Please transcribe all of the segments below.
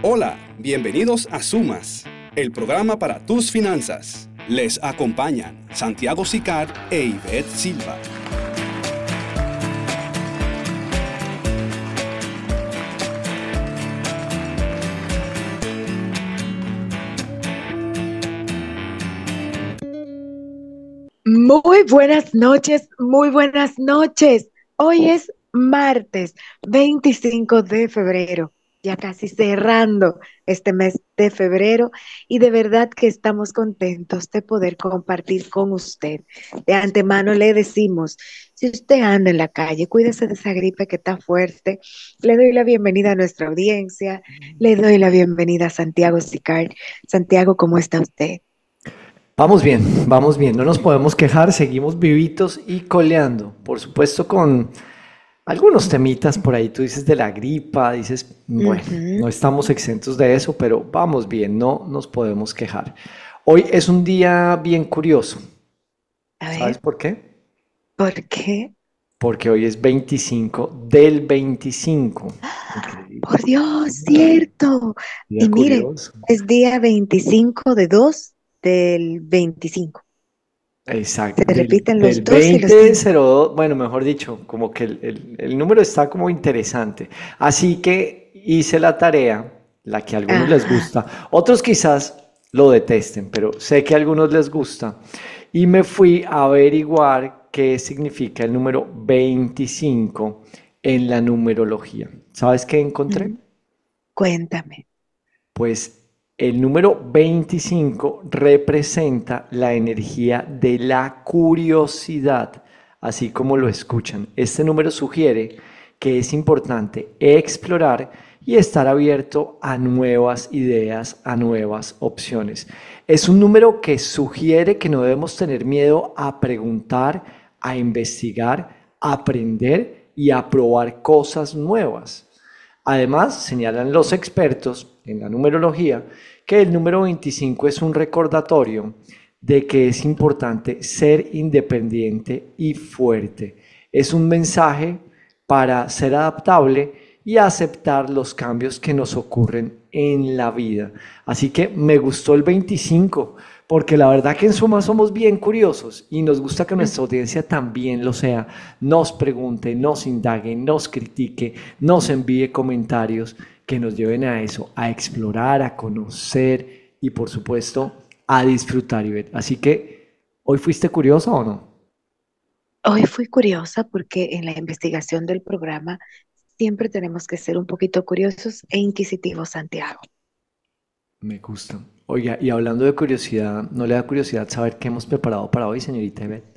Hola, bienvenidos a Sumas, el programa para tus finanzas. Les acompañan Santiago Sicard e Ivette Silva. Muy buenas noches, muy buenas noches. Hoy es martes 25 de febrero, ya casi cerrando este mes de febrero y de verdad que estamos contentos de poder compartir con usted. De antemano le decimos, si usted anda en la calle, cuídese de esa gripe que está fuerte. Le doy la bienvenida a nuestra audiencia, le doy la bienvenida a Santiago Sicard. Santiago, ¿cómo está usted? Vamos bien, no nos podemos quejar, seguimos vivitos y coleando, por supuesto con algunos temitas por ahí, tú dices de la gripa, dices, bueno, Ujú. no estamos exentos de eso, pero vamos bien, no nos podemos quejar. Hoy es un día bien curioso, A ¿sabes ver, por qué? ¿por qué? Porque hoy es 25 del 25, increíble, Por Dios, cierto. día Y mire, curioso. es día 25 de 2 del 25. Exacto, Se repiten del los 2 y los 5. 2002, bueno, mejor dicho, como que el número está como interesante. Así que hice la tarea, la que a algunos les Ajá. gusta, otros quizás lo detesten, pero sé que a algunos les gusta. Y me fui a averiguar qué significa el número 25 en la numerología. ¿Sabes qué encontré? Mm, Cuéntame. Pues el número 25 representa la energía de la curiosidad, así como lo escuchan. Este número sugiere que es importante explorar y estar abierto a nuevas ideas, a nuevas opciones. Es un número que sugiere que no debemos tener miedo a preguntar, a investigar, a aprender y a probar cosas nuevas. Además, señalan los expertos en la numerología que el número 25 es un recordatorio de que es importante ser independiente y fuerte. Es un mensaje para ser adaptable y aceptar los cambios que nos ocurren en la vida. Así que me gustó el 25 porque la verdad que en suma somos bien curiosos y nos gusta que Mm. nuestra audiencia también lo sea, nos pregunte, nos indague, nos critique, nos envíe comentarios que nos lleven a eso, a explorar, a conocer y por supuesto a disfrutar, Ivette. Así que, ¿hoy fuiste curiosa o no? Hoy fui curiosa porque en la investigación del programa siempre tenemos que ser un poquito curiosos e inquisitivos, Santiago. Me gusta. Oiga, y hablando de curiosidad, ¿no le da curiosidad saber qué hemos preparado para hoy, señorita Ivette?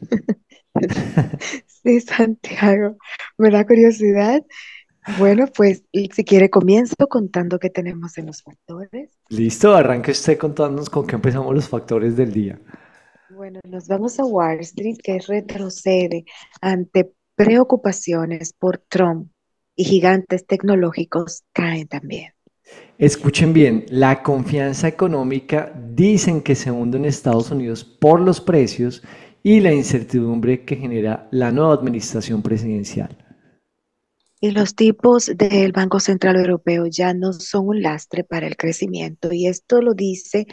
Sí, Santiago, me da curiosidad. Bueno, pues y si quiere comienzo contando qué tenemos en los factores. Listo, arranque usted contándonos con qué empezamos los factores del día. Bueno, nos vamos a Wall Street, que retrocede ante preocupaciones por Trump y gigantes tecnológicos caen también. Escuchen bien, la confianza económica dicen que se hunde en Estados Unidos por los precios y la incertidumbre que genera la nueva administración presidencial. Y los tipos del Banco Central Europeo ya no son un lastre para el crecimiento. Y esto lo dice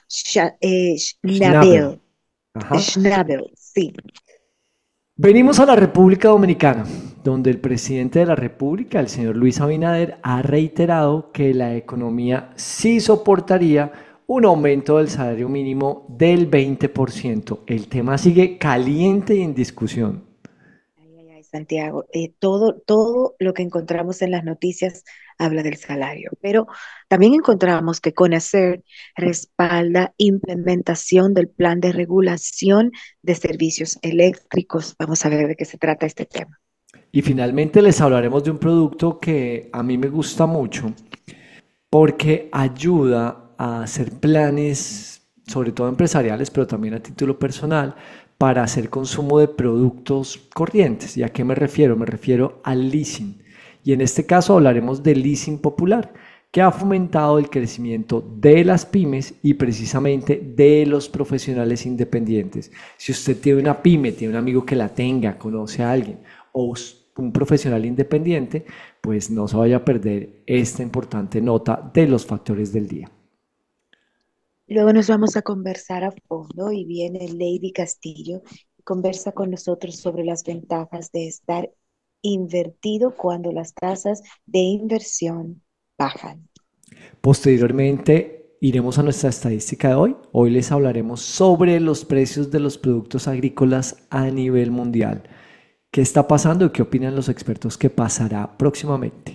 Schnabel. Schnabel. Ajá. Schnabel, sí. Venimos a la República Dominicana, donde el presidente de la República, el señor Luis Abinader, ha reiterado que la economía sí soportaría un aumento del salario mínimo del 20%. El tema sigue caliente y en discusión. Ay, ay, ay, Santiago, todo lo que encontramos en las noticias habla del salario, pero también encontramos que CONACER respalda implementación del plan de regulación de servicios eléctricos. Vamos a ver de qué se trata este tema. Y finalmente les hablaremos de un producto que a mí me gusta mucho porque ayuda a hacer planes, sobre todo empresariales, pero también a título personal, para hacer consumo de productos corrientes. ¿Y a qué me refiero? Me refiero al leasing. Y en este caso hablaremos del leasing popular, que ha fomentado el crecimiento de las pymes y precisamente de los profesionales independientes. Si usted tiene una pyme, tiene un amigo que la tenga, conoce a alguien, o un profesional independiente, pues no se vaya a perder esta importante nota de los factores del día. Luego nos vamos a conversar a fondo y viene Lady Castillo y conversa con nosotros sobre las ventajas de estar invertido cuando las tasas de inversión bajan. Posteriormente iremos a nuestra estadística de hoy. Hoy les hablaremos sobre los precios de los productos agrícolas a nivel mundial. ¿Qué está pasando y qué opinan los expertos que pasará próximamente?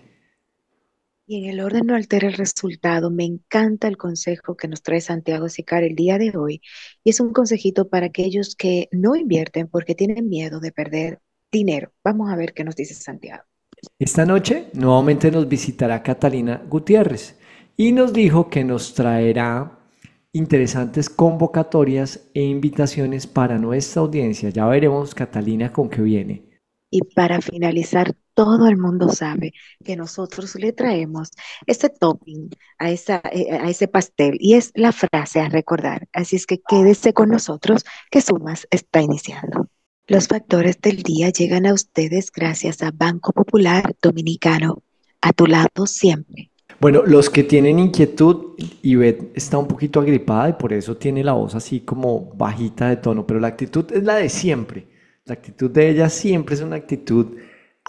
Y en el orden no altera el resultado, me encanta el consejo que nos trae Santiago Sicar el día de hoy. Y es un consejito para aquellos que no invierten porque tienen miedo de perder dinero. Vamos a ver qué nos dice Santiago. Esta noche nuevamente nos visitará Catalina Gutiérrez y nos dijo que nos traerá interesantes convocatorias e invitaciones para nuestra audiencia. Ya veremos, Catalina, con qué viene. Y para finalizar, todo el mundo sabe que nosotros le traemos ese topping a ese pastel y es la frase a recordar. Así es que quédese con nosotros que Sumas está iniciando. Los factores del día llegan a ustedes gracias a Banco Popular Dominicano, a tu lado siempre. Bueno, los que tienen inquietud, Ivette está un poquito agripada y por eso tiene la voz así como bajita de tono, pero la actitud es la de siempre. La actitud de ella siempre es una actitud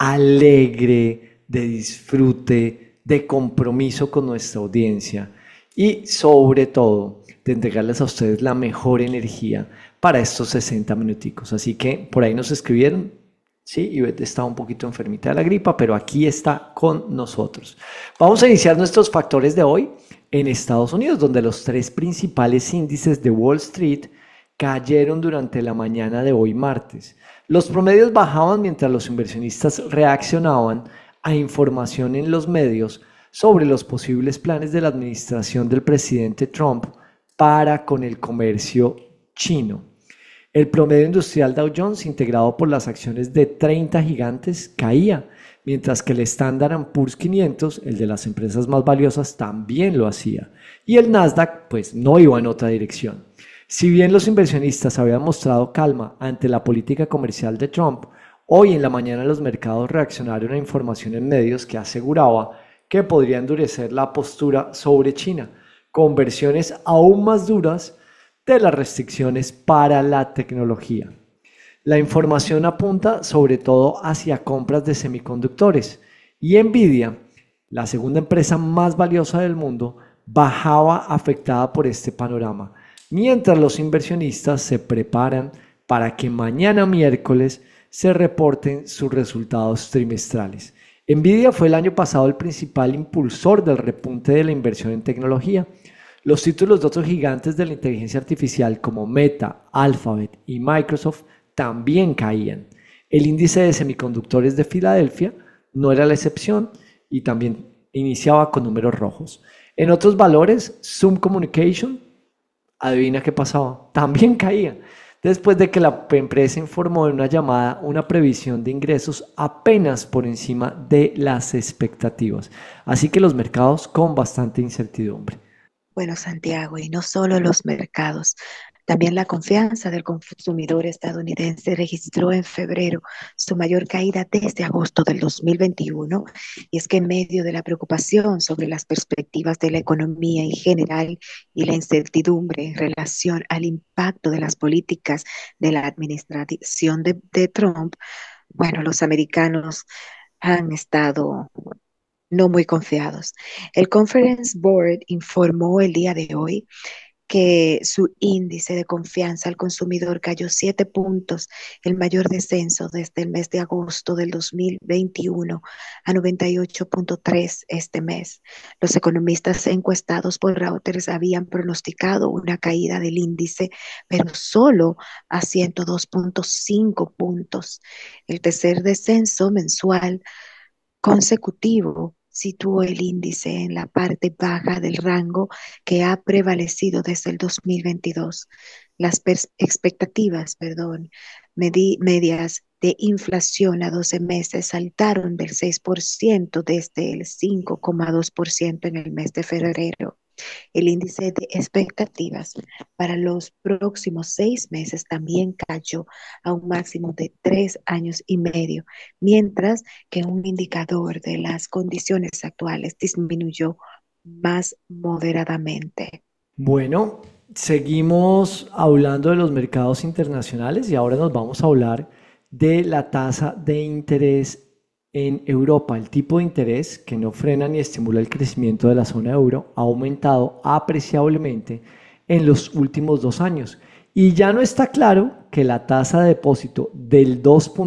alegre, de disfrute, de compromiso con nuestra audiencia y sobre todo de entregarles a ustedes la mejor energía para estos 60 minuticos. Así que por ahí nos escribieron. Sí, Ivette está un poquito enfermita de la gripa, pero aquí está con nosotros. Vamos a iniciar nuestros factores de hoy en Estados Unidos, donde los tres principales índices de Wall Street cayeron durante la mañana de hoy martes. Los promedios bajaban mientras los inversionistas reaccionaban a información en los medios sobre los posibles planes de la administración del presidente Trump para con el comercio chino. El promedio industrial Dow Jones, integrado por las acciones de 30 gigantes, caía, mientras que el Standard & Poor's 500, el de las empresas más valiosas, también lo hacía. Y el Nasdaq, pues, no iba en otra dirección. Si bien los inversionistas habían mostrado calma ante la política comercial de Trump, hoy en la mañana los mercados reaccionaron a información en medios que aseguraba que podría endurecer la postura sobre China, con versiones aún más duras de las restricciones para la tecnología. La información apunta sobre todo hacia compras de semiconductores y Nvidia, la segunda empresa más valiosa del mundo, bajaba afectada por este panorama, mientras los inversionistas se preparan para que mañana miércoles se reporten sus resultados trimestrales. Nvidia fue el año pasado el principal impulsor del repunte de la inversión en tecnología. Los títulos de otros gigantes de la inteligencia artificial como Meta, Alphabet y Microsoft también caían. El índice de semiconductores de Filadelfia no era la excepción y también iniciaba con números rojos. En otros valores, Zoom Communication, adivina qué pasaba, también caía, después de que la empresa informó en una llamada una previsión de ingresos apenas por encima de las expectativas. Así que los mercados con bastante incertidumbre. Bueno, Santiago, y no solo los mercados, también la confianza del consumidor estadounidense registró en febrero su mayor caída desde agosto del 2021, y es que en medio de la preocupación sobre las perspectivas de la economía en general y la incertidumbre en relación al impacto de las políticas de la administración de Trump, bueno, los americanos han estado no muy confiados. El Conference Board informó el día de hoy que su índice de confianza al consumidor cayó 7 puntos, el mayor descenso desde el mes de agosto del 2021 a 98.3 este mes. Los economistas encuestados por Reuters habían pronosticado una caída del índice, pero solo a 102.5 puntos. El tercer descenso mensual consecutivo situó el índice en la parte baja del rango que ha prevalecido desde el 2022. Las medias de inflación a 12 meses saltaron del 6% desde el 5,2% en el mes de febrero. El índice de expectativas para los próximos 6 meses también cayó a un máximo de 3 años y medio, mientras que un indicador de las condiciones actuales disminuyó más moderadamente. Bueno, seguimos hablando de los mercados internacionales y ahora nos vamos a hablar de la tasa de interés en Europa. El tipo de interés que no frena ni estimula el crecimiento de la zona euro ha aumentado apreciablemente en los últimos 2 años. Y ya no está claro que la tasa de depósito del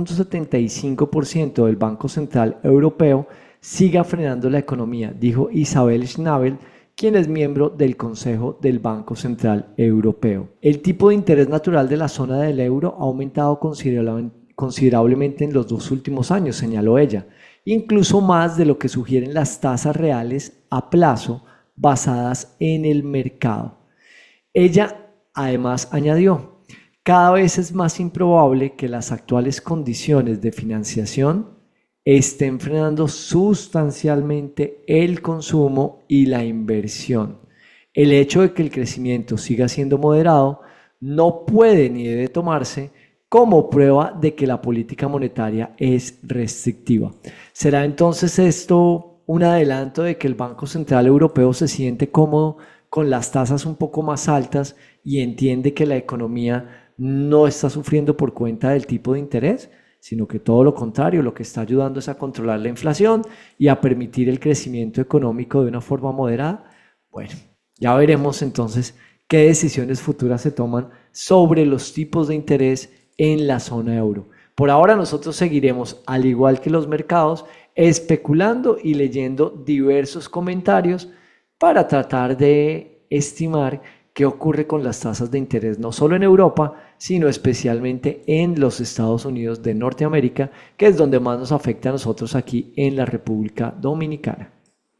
2,75% del Banco Central Europeo siga frenando la economía, dijo Isabel Schnabel, quien es miembro del Consejo del Banco Central Europeo. El tipo de interés natural de la zona del euro ha aumentado considerablemente en los 2 últimos años, señaló ella, incluso más de lo que sugieren las tasas reales a plazo basadas en el mercado. Ella además añadió, cada vez es más improbable que las actuales condiciones de financiación estén frenando sustancialmente el consumo y la inversión. El hecho de que el crecimiento siga siendo moderado no puede ni debe tomarse como prueba de que la política monetaria es restrictiva. ¿Será entonces esto un adelanto de que el Banco Central Europeo se siente cómodo con las tasas un poco más altas y entiende que la economía no está sufriendo por cuenta del tipo de interés, sino que todo lo contrario, lo que está ayudando es a controlar la inflación y a permitir el crecimiento económico de una forma moderada? Bueno, ya veremos entonces qué decisiones futuras se toman sobre los tipos de interés en la zona euro. Por ahora nosotros seguiremos, al igual que los mercados, especulando y leyendo diversos comentarios para tratar de estimar qué ocurre con las tasas de interés, no solo en Europa, sino especialmente en los Estados Unidos de Norteamérica, que es donde más nos afecta a nosotros aquí en la República Dominicana.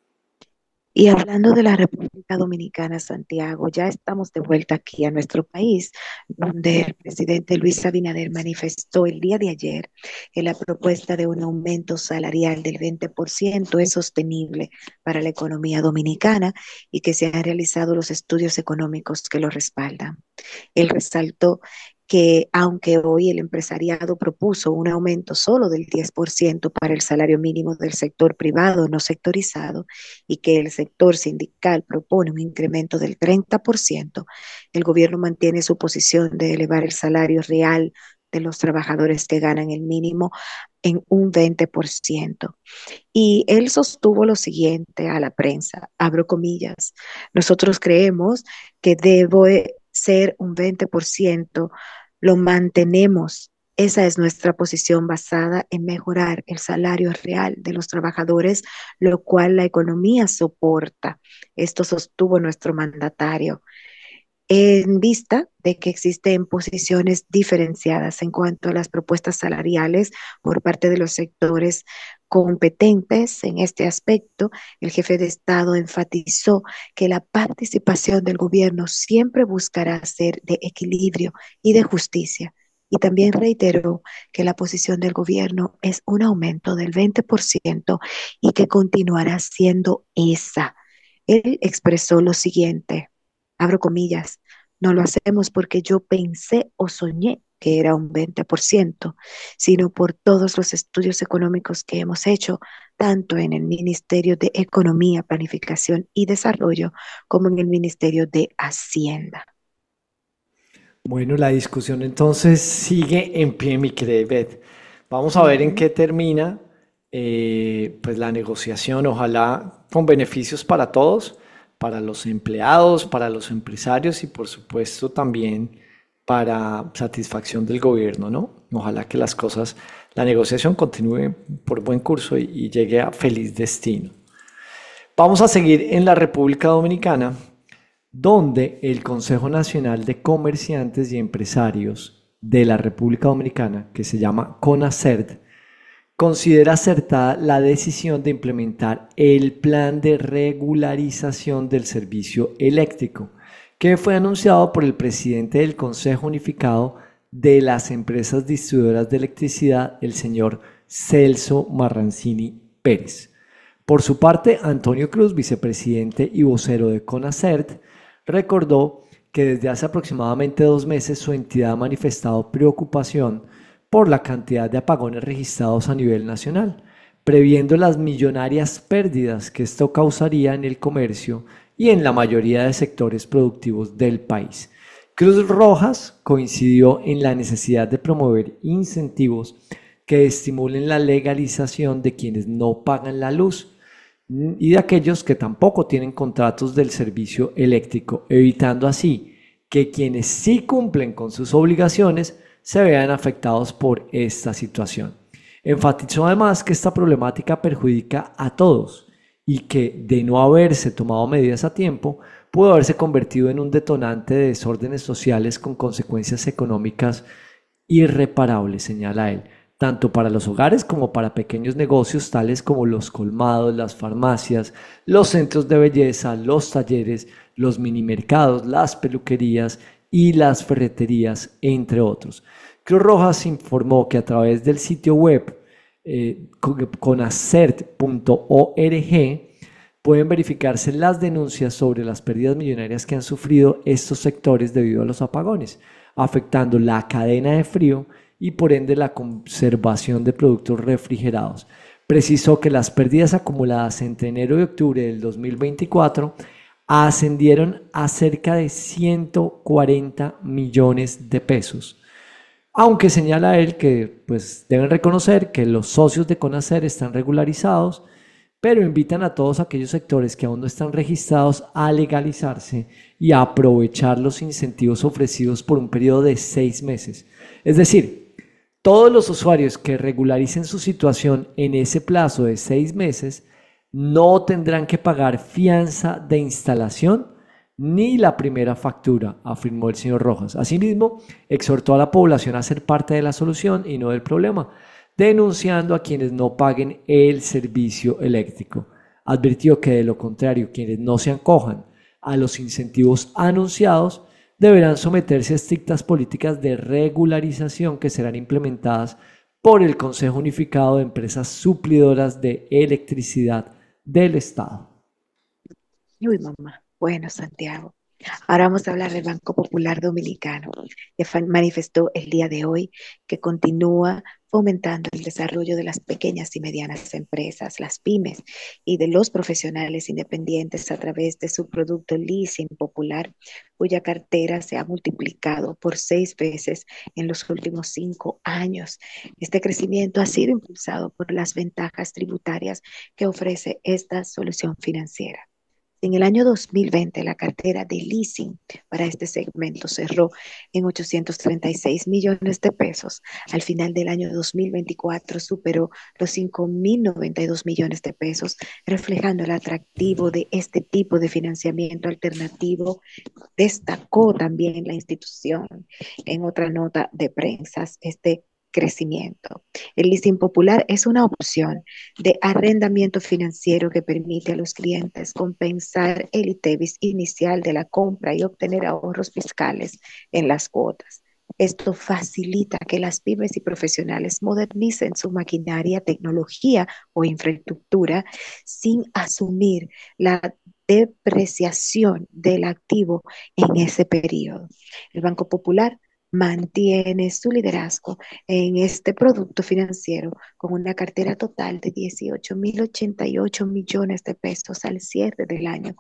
Y hablando de la República Dominicana, Santiago, ya estamos de vuelta aquí a nuestro país, donde el presidente Luis Abinader manifestó el día de ayer que la propuesta de un aumento salarial del 20% es sostenible para la economía dominicana y que se han realizado los estudios económicos que lo respaldan. Él resaltó que aunque hoy el empresariado propuso un aumento solo del 10% para el salario mínimo del sector privado no sectorizado y que el sector sindical propone un incremento del 30%, el gobierno mantiene su posición de elevar el salario real de los trabajadores que ganan el mínimo en un 20%. Y él sostuvo lo siguiente a la prensa, abro comillas, nosotros creemos que debe ser un 20%, lo mantenemos. Esa es nuestra posición basada en mejorar el salario real de los trabajadores, lo cual la economía soporta. Esto sostuvo nuestro mandatario en vista de que existen posiciones diferenciadas en cuanto a las propuestas salariales por parte de los sectores competentes en este aspecto. El jefe de Estado enfatizó que la participación del gobierno siempre buscará ser de equilibrio y de justicia. Y también reiteró que la posición del gobierno es un aumento del 20% y que continuará siendo esa. Él expresó lo siguiente, abro comillas, no lo hacemos porque yo pensé o soñé que era un 20%, sino por todos los estudios económicos que hemos hecho, tanto en el Ministerio de Economía, Planificación y Desarrollo como en el Ministerio de Hacienda. Bueno, la discusión entonces sigue en pie, mi querida Ivette. Vamos a ver en qué termina pues la negociación, ojalá con beneficios para todos, para los empleados, para los empresarios y por supuesto también para satisfacción del gobierno, ¿no? Ojalá que las cosas, la negociación continúe por buen curso y llegue a feliz destino. Vamos a seguir en la República Dominicana, donde el Consejo Nacional de Comerciantes y Empresarios de la República Dominicana, que se llama CONACERD, considera acertada la decisión de implementar el plan de regularización del servicio eléctrico, que fue anunciado por el presidente del Consejo Unificado de las Empresas Distribuidoras de Electricidad, el señor Celso Marrancini Pérez. Por su parte, Antonio Cruz, vicepresidente y vocero de Conacert, recordó que desde hace aproximadamente 2 meses su entidad ha manifestado preocupación por la cantidad de apagones registrados a nivel nacional, previendo las millonarias pérdidas que esto causaría en el comercio y en la mayoría de sectores productivos del país. Cruz Rojas coincidió en la necesidad de promover incentivos que estimulen la legalización de quienes no pagan la luz y de aquellos que tampoco tienen contratos del servicio eléctrico, evitando así que quienes sí cumplen con sus obligaciones se vean afectados por esta situación. Enfatizó además que esta problemática perjudica a todos y que, de no haberse tomado medidas a tiempo, pudo haberse convertido en un detonante de desórdenes sociales con consecuencias económicas irreparables, señala él, tanto para los hogares como para pequeños negocios tales como los colmados, las farmacias, los centros de belleza, los talleres, los minimercados, las peluquerías y las ferreterías, entre otros. Cruz Rojas informó que a través del sitio web conacert.org pueden verificarse las denuncias sobre las pérdidas millonarias que han sufrido estos sectores debido a los apagones, afectando la cadena de frío y por ende la conservación de productos refrigerados. Precisó que las pérdidas acumuladas entre enero y octubre del 2024 ascendieron a cerca de 140 millones de pesos. Aunque señala él que pues, deben reconocer que los socios de Conacert están regularizados, pero invitan a todos aquellos sectores que aún no están registrados a legalizarse y a aprovechar los incentivos ofrecidos por un periodo de 6 meses. Es decir, todos los usuarios que regularicen su situación en ese plazo de 6 meses no tendrán que pagar fianza de instalación ni la primera factura, afirmó el señor Rojas. Asimismo, exhortó a la población a ser parte de la solución y no del problema, denunciando a quienes no paguen el servicio eléctrico. Advirtió que de lo contrario, quienes no se acojan a los incentivos anunciados deberán someterse a estrictas políticas de regularización que serán implementadas por el Consejo Unificado de Empresas Suplidoras de Electricidad del Estado. Uy, mamá. Bueno, Santiago. Ahora vamos a hablar del Banco Popular Dominicano, que manifestó el día de hoy que continúa fomentando el desarrollo de las pequeñas y medianas empresas, las pymes, y de los profesionales independientes a través de su producto Leasing Popular, cuya cartera se ha multiplicado por 6 veces en los últimos 5 años. Este crecimiento ha sido impulsado por las ventajas tributarias que ofrece esta solución financiera. En el año 2020, la cartera de leasing para este segmento cerró en 836 millones de pesos. Al final del año 2024 superó los 5.092 millones de pesos, reflejando el atractivo de este tipo de financiamiento alternativo. Destacó también la institución en otra nota de prensa este crecimiento. El leasing popular es una opción de arrendamiento financiero que permite a los clientes compensar el ITEVIS inicial de la compra y obtener ahorros fiscales en las cuotas. Esto facilita que las pymes y profesionales modernicen su maquinaria, tecnología o infraestructura sin asumir la depreciación del activo en ese periodo. El Banco Popular mantiene su liderazgo en este producto financiero con una cartera total de 18.088 millones de pesos al cierre del año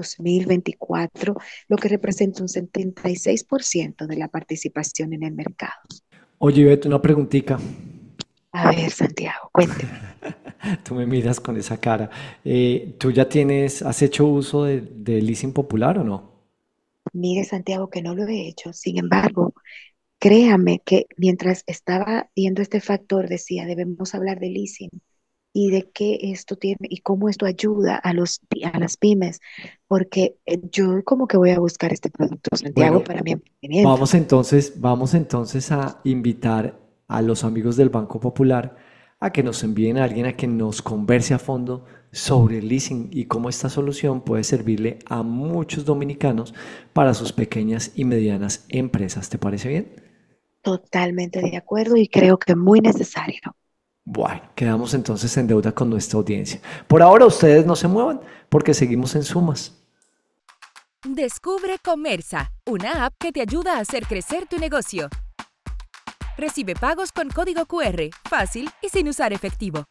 2024, lo que representa un 76% de la participación en el mercado. Oye, Beto, una preguntita. A ver, Santiago, cuénteme. Tú me miras con esa cara. ¿Tú ya has hecho uso de leasing popular o no? Mire, Santiago, que no lo he hecho. Sin embargo, créame que mientras estaba viendo este factor, decía, debemos hablar de leasing y de qué esto tiene y cómo esto ayuda a las pymes, porque yo como que voy a buscar este producto, Santiago, Bueno, para mi emprendimiento. vamos entonces a invitar a los amigos del Banco Popular a que nos envíen a alguien a que nos converse a fondo sobre el leasing y cómo esta solución puede servirle a muchos dominicanos para sus pequeñas y medianas empresas. ¿Te parece bien? Totalmente de acuerdo y creo que muy necesario. Bueno, quedamos entonces en deuda con nuestra audiencia. Por ahora ustedes no se muevan porque seguimos en sumas. Descubre Comerza, una app que te ayuda a hacer crecer tu negocio. Recibe pagos con código QR, fácil y sin usar efectivo.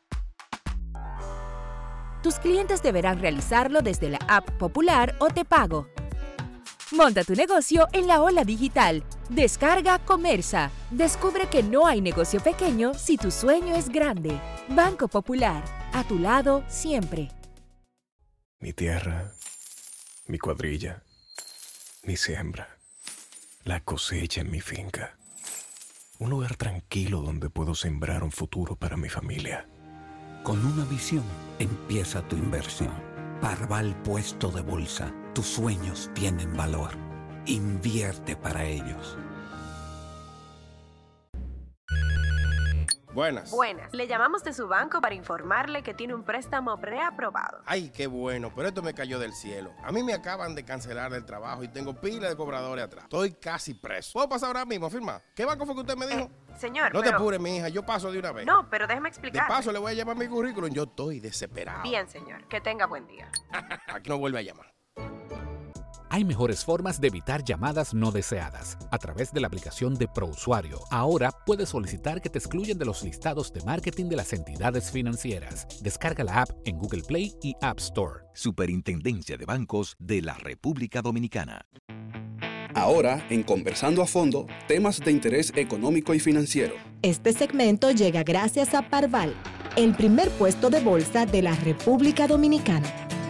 Tus clientes deberán realizarlo desde la app Popular o Te Pago. Monta tu negocio en la ola digital. Descarga Comerza. Descubre que no hay negocio pequeño si tu sueño es grande. Banco Popular, a tu lado siempre. Mi tierra, mi cuadrilla, mi siembra, la cosecha en mi finca. Un lugar tranquilo donde puedo sembrar un futuro para mi familia. Con una visión empieza tu inversión. Parval Puesto de Bolsa. Tus sueños tienen valor. Invierte para ellos. Buenas. Buenas. Le llamamos de su banco para informarle que tiene un préstamo preaprobado. Ay, qué bueno, pero esto me cayó del cielo. A mí me acaban de cancelar el trabajo y tengo pila de cobradores atrás. Estoy casi preso. ¿Puedo pasar ahora mismo a firmar? ¿Qué banco fue que usted me dijo? Señor, No te apures, mi hija, yo paso de una vez. No, pero déjeme De explicar. paso le voy a llamar mi currículum, yo estoy desesperado. Bien, señor. Que tenga buen día. Aquí no vuelve a llamar. Hay mejores formas de evitar llamadas no deseadas. A través de la aplicación de ProUsuario, ahora puedes solicitar que te excluyan de los listados de marketing de las entidades financieras. Descarga la app en Google Play y App Store. Superintendencia de Bancos de la República Dominicana. Ahora, en Conversando a Fondo, temas de interés económico y financiero. Este segmento llega gracias a Parval, el primer puesto de bolsa de la República Dominicana.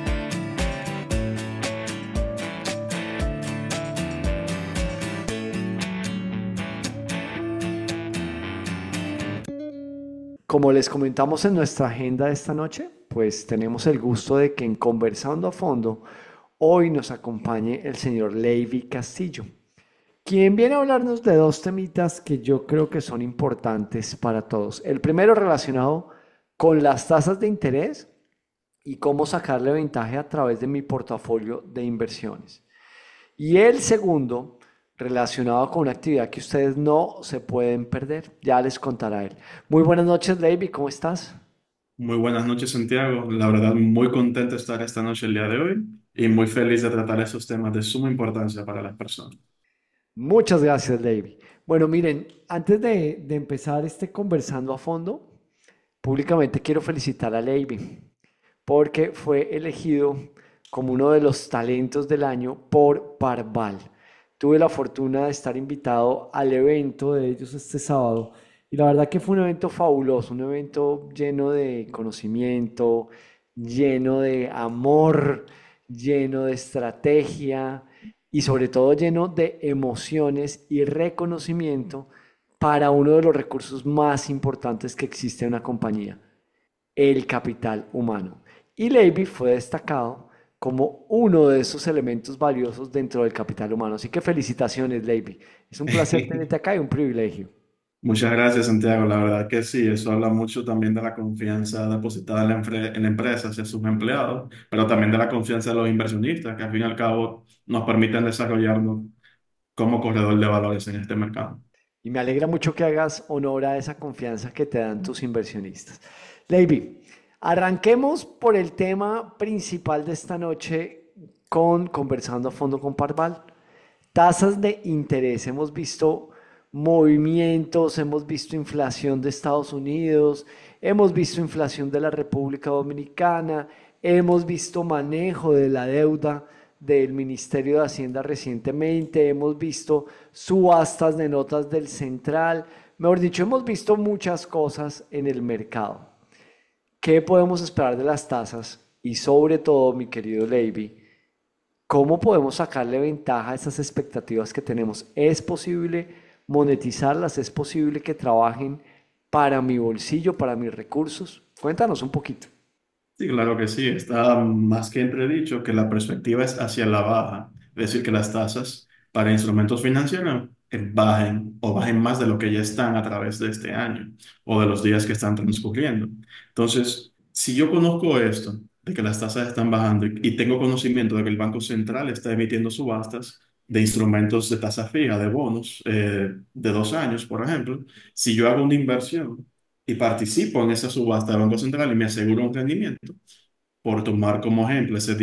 Como les comentamos en nuestra agenda de esta noche, pues tenemos el gusto de que en Conversando a Fondo hoy nos acompañe el señor Levi Castillo, quien viene a hablarnos de dos temitas que yo creo que son importantes para todos. El primero relacionado con las tasas de interés y cómo sacarle ventaja a través de mi portafolio de inversiones. Y el segundo relacionado con una actividad que ustedes no se pueden perder. Ya les contará él. Muy buenas noches, Levi, ¿cómo estás? Muy buenas noches, Santiago. La verdad, muy contento de estar esta noche el día de hoy y muy feliz de tratar esos temas de suma importancia para las personas. Muchas gracias, Levi. Bueno, miren, antes de empezar este conversando a fondo, públicamente quiero felicitar a Levi porque fue elegido como uno de los talentos del año por Parval. Tuve la fortuna de estar invitado al evento de ellos este sábado y la verdad que fue un evento fabuloso, un evento lleno de conocimiento, lleno de amor, lleno de estrategia y sobre todo lleno de emociones y reconocimiento para uno de los recursos más importantes que existe en una compañía, el capital humano. Y Levi fue destacado como uno de esos elementos valiosos dentro del capital humano. Así que felicitaciones, Levi. Es un placer tenerte acá y un privilegio. Muchas gracias, Santiago. La verdad que sí, eso habla mucho también de la confianza depositada en la empresa hacia sus empleados, pero también de la confianza de los inversionistas, que al fin y al cabo nos permiten desarrollarnos como corredor de valores en este mercado. Y me alegra mucho que hagas honor a esa confianza que te dan tus inversionistas. Levi, arranquemos por el tema principal de esta noche con Conversando a Fondo con Parval. Tasas de interés. Hemos visto movimientos, hemos visto inflación de Estados Unidos, hemos visto inflación de la República Dominicana, hemos visto manejo de la deuda del Ministerio de Hacienda recientemente, hemos visto subastas de notas del Central, mejor dicho, hemos visto muchas cosas en el mercado. ¿Qué podemos esperar de las tasas? Y sobre todo, mi querido Levi, ¿cómo podemos sacarle ventaja a esas expectativas que tenemos? ¿Es posible monetizarlas? ¿Es posible que trabajen para mi bolsillo, para mis recursos? Cuéntanos un poquito. Sí, claro que sí. Está más que entredicho que la perspectiva es hacia la baja, es decir, que las tasas para instrumentos financieros bajen o bajen más de lo que ya están a través de este año o de los días que están transcurriendo. Entonces, si yo conozco esto, de que las tasas están bajando y tengo conocimiento de que el Banco Central está emitiendo subastas de instrumentos de tasa fija, de bonos de 2 años, por ejemplo, si yo hago una inversión y participo en esa subasta del Banco Central y me aseguro un rendimiento, por tomar como ejemplo ese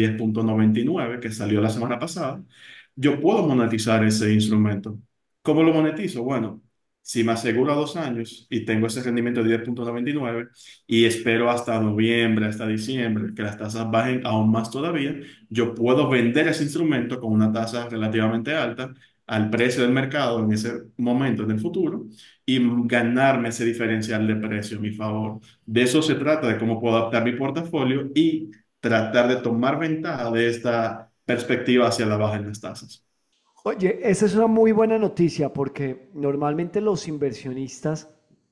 10,99 que salió la semana pasada, yo puedo monetizar ese instrumento. ¿Cómo lo monetizo? Bueno, si me aseguro a 2 años y tengo ese rendimiento de 10,99 y espero hasta noviembre, hasta diciembre, que las tasas bajen aún más todavía, yo puedo vender ese instrumento con una tasa relativamente alta al precio del mercado en ese momento, en el futuro, y ganarme ese diferencial de precio a mi favor. De eso se trata, de cómo puedo adaptar mi portafolio y tratar de tomar ventaja de esta perspectiva hacia la baja en las tasas. Oye, esa es una muy buena noticia porque normalmente los inversionistas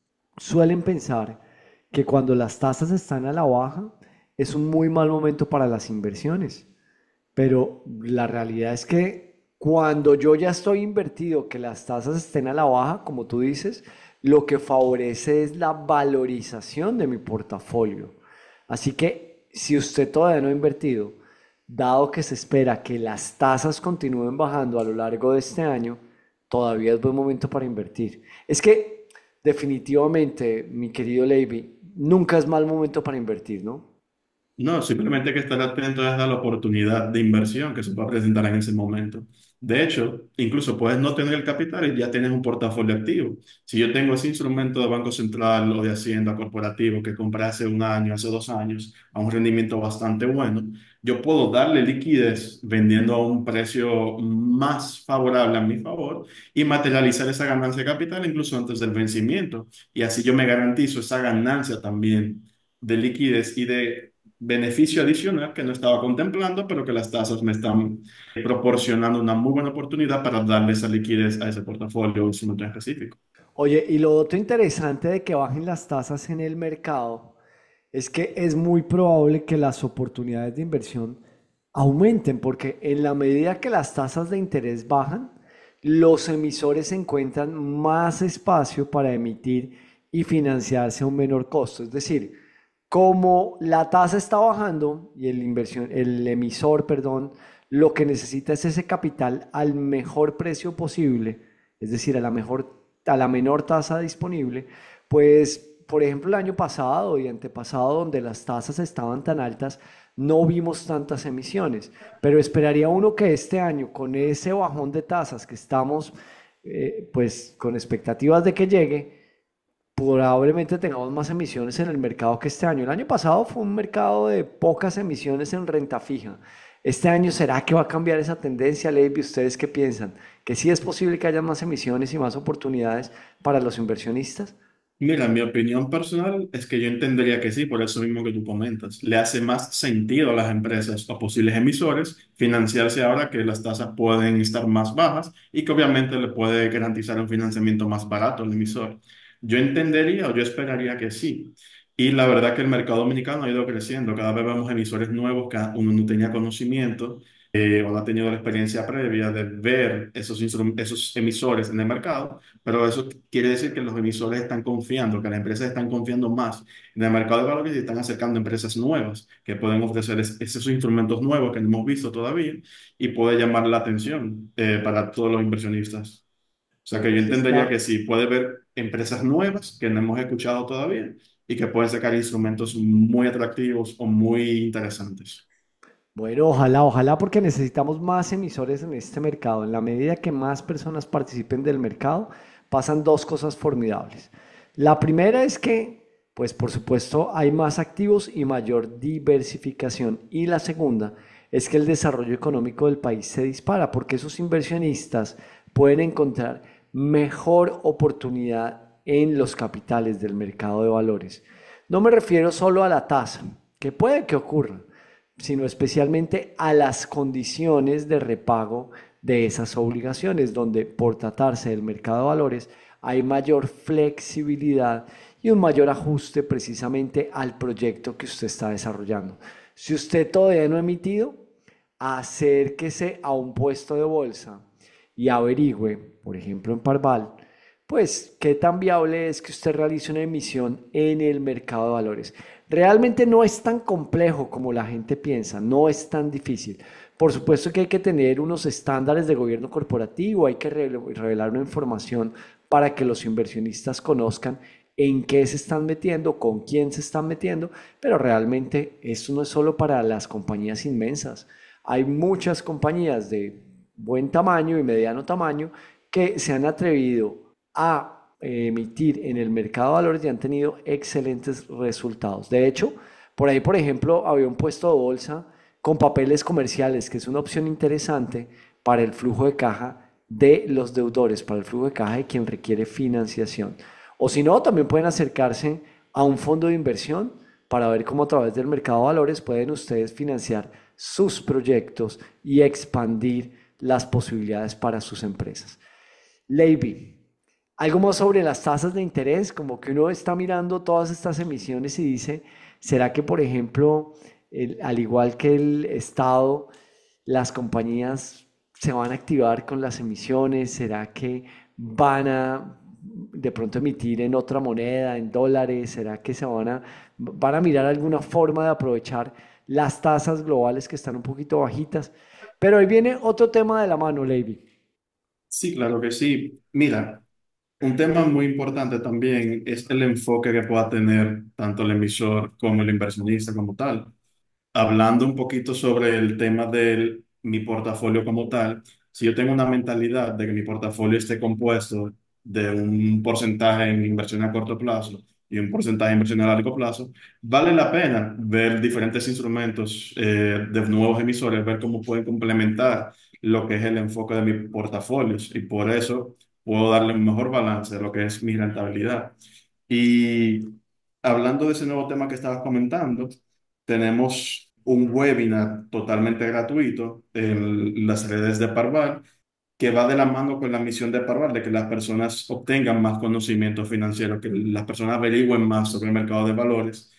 suelen pensar que cuando las tasas están a la baja es un muy mal momento para las inversiones. Pero la realidad es que cuando yo ya estoy invertido, que las tasas estén a la baja, como tú dices, lo que favorece es la valorización de mi portafolio. Así que si usted todavía no ha invertido, dado que se espera que las tasas continúen bajando a lo largo de este año, todavía es buen momento para invertir. Es que definitivamente, mi querido Levy, nunca es mal momento para invertir, ¿no? No, simplemente hay que estar atento a la oportunidad de inversión que se va a presentar en ese momento. De hecho, incluso puedes no tener el capital y ya tienes un portafolio activo. Si yo tengo ese instrumento de Banco Central o de Hacienda corporativo que compré hace un año, hace 2 años, a un rendimiento bastante bueno, yo puedo darle liquidez vendiendo a un precio más favorable a mi favor y materializar esa ganancia de capital incluso antes del vencimiento. Y así yo me garantizo esa ganancia también de liquidez y de beneficio adicional que no estaba contemplando, pero que las tasas me están proporcionando una muy buena oportunidad para darle esa liquidez a ese portafolio o instrumento en específico. Oye, y lo otro interesante de que bajen las tasas en el mercado es que es muy probable que las oportunidades de inversión aumenten, porque en la medida que las tasas de interés bajan, los emisores encuentran más espacio para emitir y financiarse a un menor costo. Es decir, como la tasa está bajando y el emisor, perdón, lo que necesita es ese capital al mejor precio posible, es decir, a la menor tasa disponible, pues, por ejemplo, el año pasado y antepasado, donde las tasas estaban tan altas, no vimos tantas emisiones, pero esperaría uno que este año, con ese bajón de tasas que estamos, pues, con expectativas de que llegue, probablemente tengamos más emisiones en el mercado que este año. El año pasado fue un mercado de pocas emisiones en renta fija. Este año, ¿será que va a cambiar esa tendencia, Levi? ¿Ustedes qué piensan? ¿Que sí es posible que haya más emisiones y más oportunidades para los inversionistas? Mira, mi opinión personal es que yo entendería que sí, por eso mismo que tú comentas. Le hace más sentido a las empresas o posibles emisores financiarse ahora que las tasas pueden estar más bajas y que obviamente le puede garantizar un financiamiento más barato al emisor. Yo entendería o yo esperaría que sí. Y la verdad que el mercado dominicano ha ido creciendo. Cada vez vemos emisores nuevos que uno no tenía conocimiento o no ha tenido la experiencia previa de ver esos emisores en el mercado, pero eso quiere decir que los emisores están confiando, que las empresas están confiando más en el mercado de valores y están acercando empresas nuevas que pueden ofrecer esos instrumentos nuevos que no hemos visto todavía y puede llamar la atención para todos los inversionistas. O sea que Bueno, yo eso entendería está. que sí, puede ver empresas nuevas que no hemos escuchado todavía y que pueden sacar instrumentos muy atractivos o muy interesantes. Bueno, ojalá, ojalá, porque necesitamos más emisores en este mercado. En la medida que más personas participen del mercado, pasan dos cosas formidables. La primera es que, pues por supuesto, hay más activos y mayor diversificación. Y la segunda es que el desarrollo económico del país se dispara porque esos inversionistas pueden encontrar mejor oportunidad en los capitales del mercado de valores. No me refiero solo a la tasa, que puede que ocurra, sino especialmente a las condiciones de repago de esas obligaciones, donde por tratarse del mercado de valores hay mayor flexibilidad y un mayor ajuste precisamente al proyecto que usted está desarrollando. Si usted todavía no ha emitido, acérquese a un puesto de bolsa y averigüe, por ejemplo en Parval, pues qué tan viable es que usted realice una emisión en el mercado de valores. Realmente no es tan complejo como la gente piensa, no es tan difícil. Por supuesto que hay que tener unos estándares de gobierno corporativo, hay que revelar una información para que los inversionistas conozcan en qué se están metiendo, con quién se están metiendo, pero realmente esto no es solo para las compañías inmensas. Hay muchas compañías de buen tamaño y mediano tamaño que se han atrevido a emitir en el mercado de valores y han tenido excelentes resultados. De hecho, por ahí, por ejemplo, había un puesto de bolsa con papeles comerciales, que es una opción interesante para el flujo de caja de los deudores, para el flujo de caja de quien requiere financiación. O si no, también pueden acercarse a un fondo de inversión para ver cómo a través del mercado de valores pueden ustedes financiar sus proyectos y expandir las posibilidades para sus empresas. Levy, algo más sobre las tasas de interés, como que uno está mirando todas estas emisiones y dice, ¿será que, por ejemplo, al igual que el Estado, las compañías se van a activar con las emisiones? ¿Será que van a de pronto emitir en otra moneda, en dólares? ¿Será que van a mirar alguna forma de aprovechar las tasas globales que están un poquito bajitas? Pero ahí viene otro tema de la mano, Levy. Sí, claro que sí. Mira, un tema muy importante también es el enfoque que pueda tener tanto el emisor como el inversionista como tal. Hablando un poquito sobre el tema de mi portafolio como tal, si yo tengo una mentalidad de que mi portafolio esté compuesto de un porcentaje en inversión a corto plazo y un porcentaje en inversión a largo plazo, vale la pena ver diferentes instrumentos de nuevos emisores, ver cómo pueden complementar lo que es el enfoque de mis portafolios y por eso puedo darle un mejor balance de lo que es mi rentabilidad. Y hablando de ese nuevo tema que estabas comentando, tenemos un webinar totalmente gratuito en las redes de Parval que va de la mano con la misión de Parval, de que las personas obtengan más conocimiento financiero, que las personas averigüen más sobre el mercado de valores.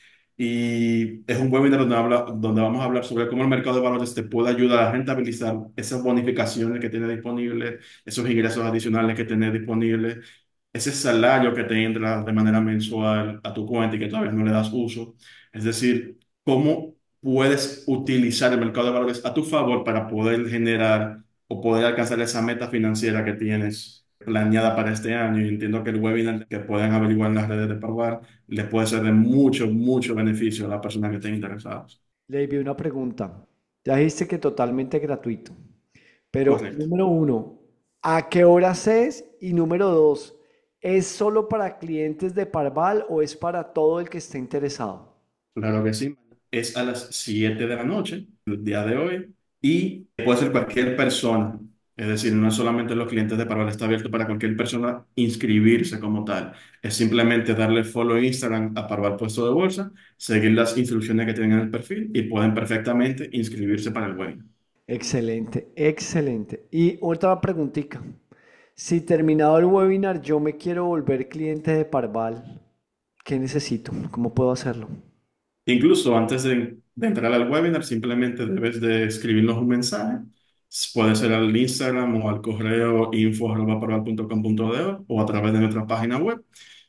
Y es un webinar donde vamos a hablar sobre cómo el mercado de valores te puede ayudar a rentabilizar esas bonificaciones que tiene disponibles, esos ingresos adicionales que tiene disponibles, ese salario que te entra de manera mensual a tu cuenta y que todavía no le das uso. Es decir, cómo puedes utilizar el mercado de valores a tu favor para poder generar o poder alcanzar esa meta financiera que tienes planeada para este año. Y entiendo que el webinar que pueden averiguar en las redes de Parvar les puede ser de mucho, mucho beneficio a las personas que estén interesadas. Levy, una pregunta. Ya dijiste que totalmente gratuito, pero Correcto. número uno, ¿a qué horas es? Y número dos, ¿es solo para clientes de Parval o es para todo el que esté interesado? Claro que sí. Es a las 7 de la noche, el día de hoy, y puede ser cualquier persona. Es decir, no es solamente los clientes de Parval, está abierto para cualquier persona inscribirse como tal. Es simplemente darle follow en Instagram a Parval Puesto de Bolsa, seguir las instrucciones que tienen en el perfil y pueden perfectamente inscribirse para el webinar. Excelente, excelente. Y otra preguntita. Si terminado el webinar yo me quiero volver cliente de Parval, ¿qué necesito? ¿Cómo puedo hacerlo? Incluso antes de entrar al webinar, simplemente debes de escribirnos un mensaje. Puede ser al Instagram o al correo info@parval.com.do o a través de nuestra página web.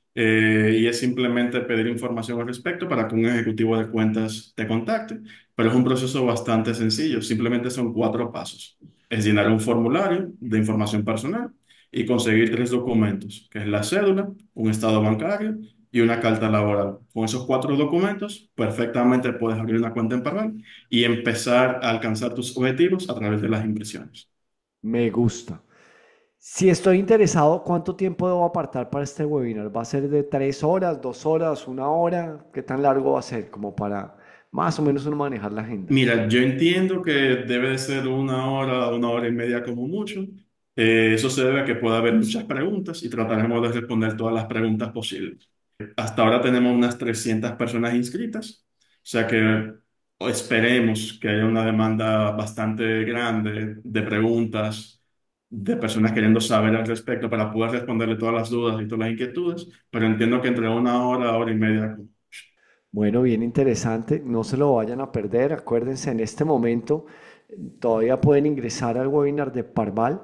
Y es simplemente pedir información al respecto para que un ejecutivo de cuentas te contacte. Pero es un proceso bastante sencillo. Simplemente son 4 pasos. Es llenar un formulario de información personal y conseguir 3 documentos, que es la cédula, un estado bancario y una carta laboral. Con esos 4 documentos, perfectamente puedes abrir una cuenta en Parval y empezar a alcanzar tus objetivos a través de las impresiones. Me gusta. Si estoy interesado, ¿cuánto tiempo debo apartar para este webinar? ¿Va a ser de 3 horas, 2 horas, 1 hora? ¿Qué tan largo va a ser? Como para más o menos uno manejar la agenda. Mira, yo entiendo que debe de ser 1 hora, 1 hora y media como mucho. Eso se debe a que pueda haber muchas preguntas y trataremos de responder todas las preguntas posibles. Hasta ahora tenemos unas 300 personas inscritas, o sea que esperemos que haya una demanda bastante grande de preguntas, de personas queriendo saber al respecto para poder responderle todas las dudas y todas las inquietudes, pero entiendo que entre 1 hora, hora y media. Bueno, bien interesante. No se lo vayan a perder. Acuérdense, en este momento todavía pueden ingresar al webinar de Parval.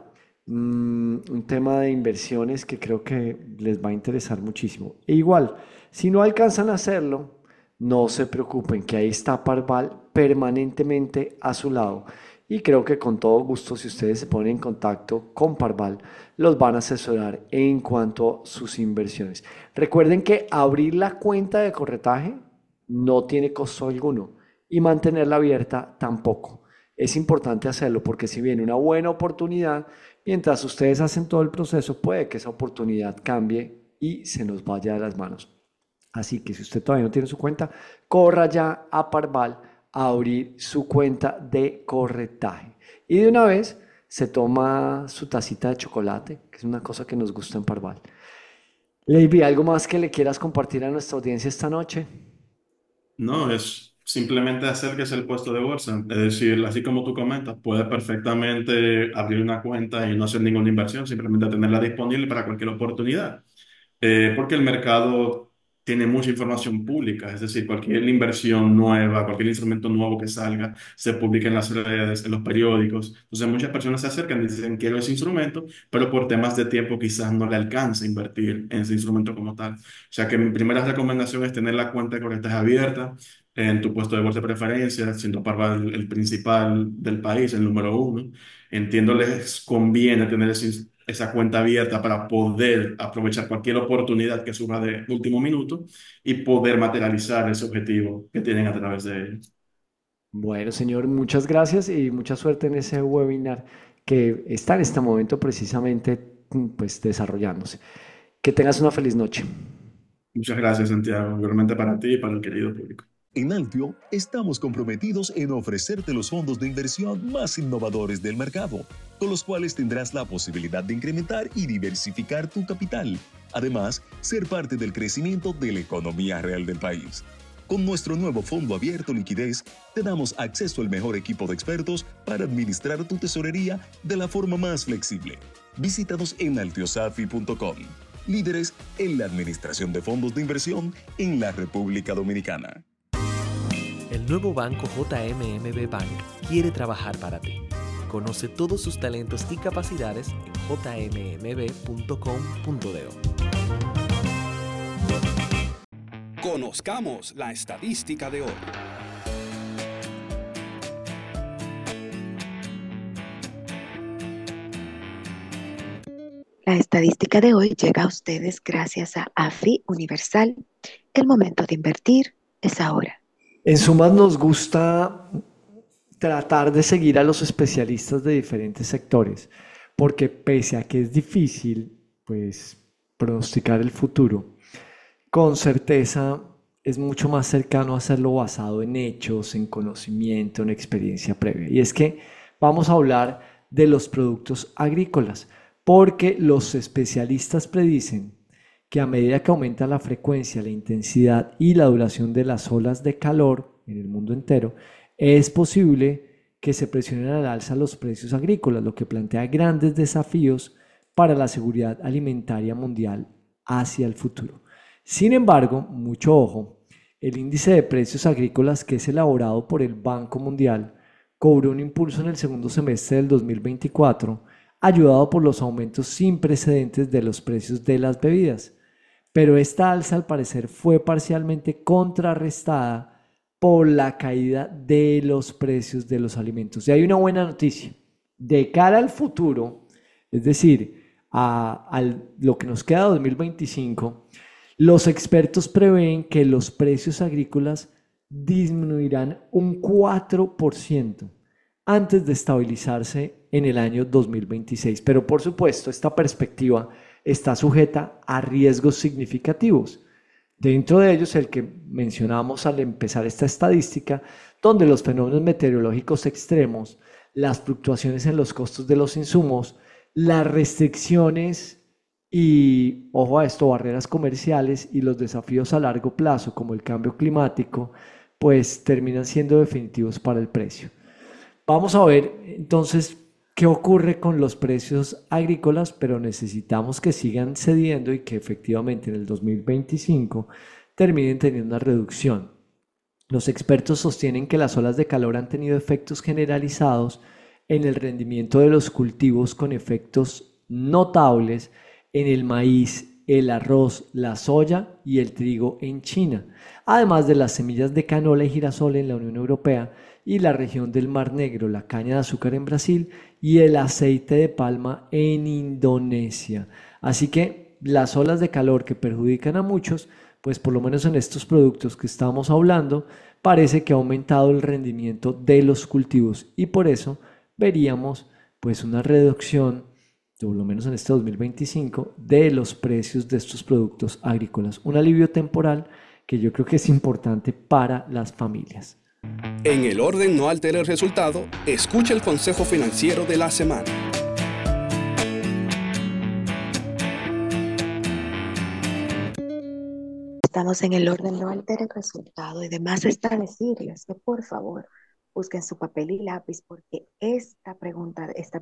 Un tema de inversiones que creo que les va a interesar muchísimo. E igual, si no alcanzan a hacerlo, no se preocupen, que ahí está Parval permanentemente a su lado. y creo que con todo gusto, si ustedes se ponen en contacto con Parval, los van a asesorar en cuanto a sus inversiones. Recuerden que abrir la cuenta de corretaje no tiene costo alguno y mantenerla abierta tampoco. Es importante hacerlo porque si viene una buena oportunidad, mientras ustedes hacen todo el proceso, puede que esa oportunidad cambie y se nos vaya de las manos. Así que si usted todavía no tiene su cuenta, corra ya a Parval a abrir su cuenta de corretaje. Y de una vez se toma su tacita de chocolate, que es una cosa que nos gusta en Parval. Leiby, ¿algo más que le quieras compartir a nuestra audiencia esta noche? No, es simplemente acérquese al puesto de bolsa. Es decir, así como tú comentas, puede perfectamente abrir una cuenta y no hacer ninguna inversión, simplemente tenerla disponible para cualquier oportunidad. Porque el mercado tiene mucha información pública, es decir, cualquier inversión nueva, cualquier instrumento nuevo que salga, se publica en las redes, en los periódicos. Entonces muchas personas se acercan y dicen, quiero ese instrumento, pero por temas de tiempo quizás no le alcance a invertir en ese instrumento como tal. O sea que mi primera recomendación es tener la cuenta de corretaje abierta en tu puesto de bolsa de preferencia, siendo Parval el principal del país, el número uno. Entiendo les conviene tener esa cuenta abierta para poder aprovechar cualquier oportunidad que surja de último minuto y poder materializar ese objetivo que tienen a través de ellos. Bueno, señor, muchas gracias y mucha suerte en ese webinar que está en este momento precisamente pues desarrollándose. Que tengas una feliz noche. Muchas gracias, Santiago, igualmente para ti y para el querido público. En Altio estamos comprometidos en ofrecerte los fondos de inversión más innovadores del mercado, con los cuales tendrás la posibilidad de incrementar y diversificar tu capital. Además, ser parte del crecimiento de la economía real del país. Con nuestro nuevo fondo abierto Liquidez, te damos acceso al mejor equipo de expertos para administrar tu tesorería de la forma más flexible. Visítanos en altiosafi.com. Líderes en la administración de fondos de inversión en la República Dominicana. El nuevo banco JMMB Bank quiere trabajar para ti. Conoce todos sus talentos y capacidades en jmmb.com.do. Conozcamos la estadística de hoy. La estadística de hoy llega a ustedes gracias a AFI Universal. El momento de invertir es ahora. En Sumas nos gusta tratar de seguir a los especialistas de diferentes sectores, porque pese a que es difícil, pues, pronosticar el futuro, con certeza es mucho más cercano a hacerlo basado en hechos, en conocimiento, en experiencia previa. Y es que vamos a hablar de los productos agrícolas, porque los especialistas predicen que a medida que aumenta la frecuencia, la intensidad y la duración de las olas de calor en el mundo entero, es posible que se presionen al alza los precios agrícolas, lo que plantea grandes desafíos para la seguridad alimentaria mundial hacia el futuro. Sin embargo, mucho ojo, el índice de precios agrícolas, que es elaborado por el Banco Mundial, cobró un impulso en el segundo semestre del 2024, ayudado por los aumentos sin precedentes de los precios de las bebidas. Pero esta alza al parecer fue parcialmente contrarrestada por la caída de los precios de los alimentos. Y hay una buena noticia. De cara al futuro, es decir, a lo que nos queda 2025, los expertos prevén que los precios agrícolas disminuirán un 4% antes de estabilizarse en el año 2026. Pero por supuesto, esta perspectiva está sujeta a riesgos significativos. Dentro de ellos, el que mencionamos al empezar esta estadística, donde los fenómenos meteorológicos extremos, las fluctuaciones en los costos de los insumos, las restricciones y, ojo a esto, barreras comerciales y los desafíos a largo plazo, como el cambio climático, pues terminan siendo definitivos para el precio. Vamos a ver entonces qué ocurre con los precios agrícolas, pero necesitamos que sigan cediendo y que efectivamente en el 2025 terminen teniendo una reducción. Los expertos sostienen que las olas de calor han tenido efectos generalizados en el rendimiento de los cultivos, con efectos notables en el maíz, el arroz, la soya y el trigo en China, además de las semillas de canola y girasol en la Unión Europea, y la región del Mar Negro, la caña de azúcar en Brasil y el aceite de palma en Indonesia. Así que las olas de calor que perjudican a muchos, pues por lo menos en estos productos que estamos hablando, parece que ha aumentado el rendimiento de los cultivos y por eso veríamos pues una reducción, por lo menos en este 2025, de los precios de estos productos agrícolas. Un alivio temporal que yo creo que es importante para las familias. En el orden no altera el resultado, escucha el consejo financiero de la semana. Estamos en el orden no altera el resultado y además está decirles que por favor busquen su papel y lápiz porque esta pregunta, este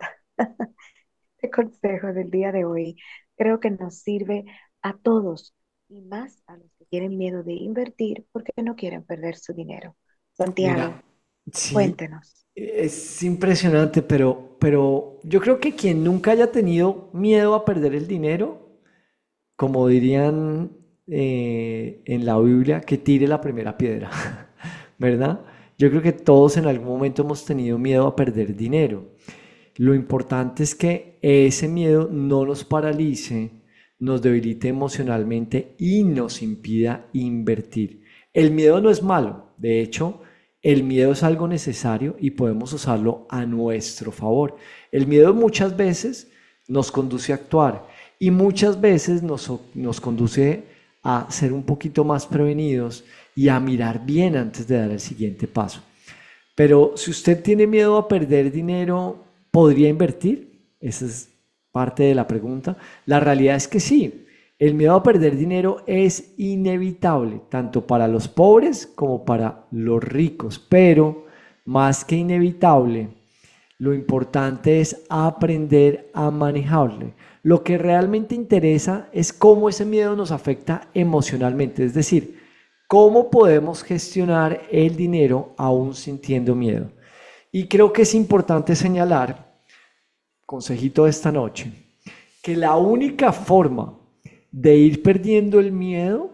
consejo del día de hoy creo que nos sirve a todos y más a los que tienen miedo de invertir porque no quieren perder su dinero. Santiago, Mira, sí, cuéntenos. es impresionante, pero yo creo que quien nunca haya tenido miedo a perder el dinero, como dirían en la Biblia, que tire la primera piedra, ¿verdad? Yo creo que todos en algún momento hemos tenido miedo a perder dinero. Lo importante es que ese miedo no nos paralice, nos debilite emocionalmente y nos impida invertir. El miedo no es malo, de hecho, el miedo es algo necesario y podemos usarlo a nuestro favor. El miedo muchas veces nos conduce a actuar y muchas veces nos conduce a ser un poquito más prevenidos y a mirar bien antes de dar el siguiente paso. Pero si usted tiene miedo a perder dinero, ¿podría invertir? Esa es parte de la pregunta. La realidad es que sí. El miedo a perder dinero es inevitable, tanto para los pobres como para los ricos, pero más que inevitable, lo importante es aprender a manejarlo. Lo que realmente interesa es cómo ese miedo nos afecta emocionalmente, es decir, cómo podemos gestionar el dinero aún sintiendo miedo. Y creo que es importante señalar, consejito de esta noche, que la única forma de ir perdiendo el miedo,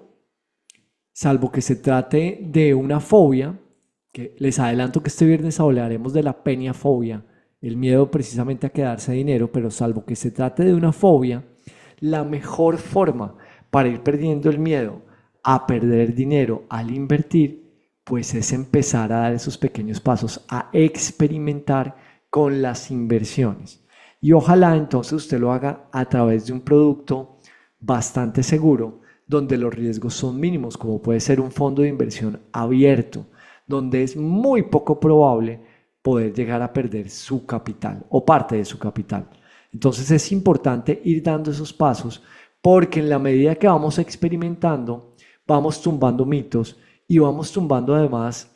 salvo que se trate de una fobia, que les adelanto que este viernes hablaremos de la peniafobia, el miedo precisamente a quedarse dinero, pero salvo que se trate de una fobia, la mejor forma para ir perdiendo el miedo a perder dinero al invertir, pues es empezar a dar esos pequeños pasos, a experimentar con las inversiones. Y ojalá entonces usted lo haga a través de un producto bastante seguro, donde los riesgos son mínimos, como puede ser un fondo de inversión abierto, donde es muy poco probable poder llegar a perder su capital o parte de su capital. Entonces es importante ir dando esos pasos porque en la medida que vamos experimentando, vamos tumbando mitos y vamos tumbando además